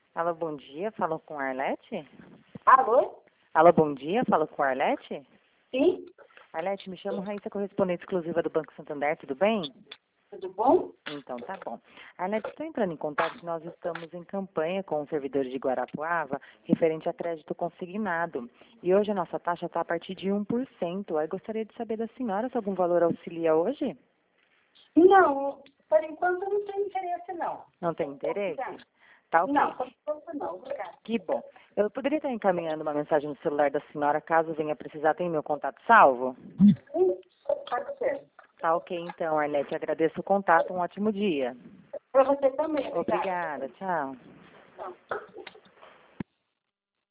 Alô, bom dia, falo com a Arlete? Alô? Alô, bom dia, falo com a Arlete? Sim? Arlete, me chamo Raíssa, correspondente exclusiva do Banco Santander, tudo bem? Tudo bom? Então, tá bom. Arlete, estou entrando em contato que nós estamos em campanha com os servidores de Guarapuava referente a crédito consignado. E hoje a nossa taxa está a partir de 1%. Aí gostaria de saber da senhora se algum valor auxilia hoje? Não, por enquanto não tem interesse, não. Não tem interesse? Tá ok. Não, por enquanto não, obrigada. Que bom. Eu poderia estar encaminhando uma mensagem no celular da senhora, caso venha precisar. Tem meu contato salvo? Sim, pode ser. Tá ok, então, Arlete. Agradeço o contato. Um ótimo dia. Para você também, obrigada. Obrigada. Tchau. Tchau.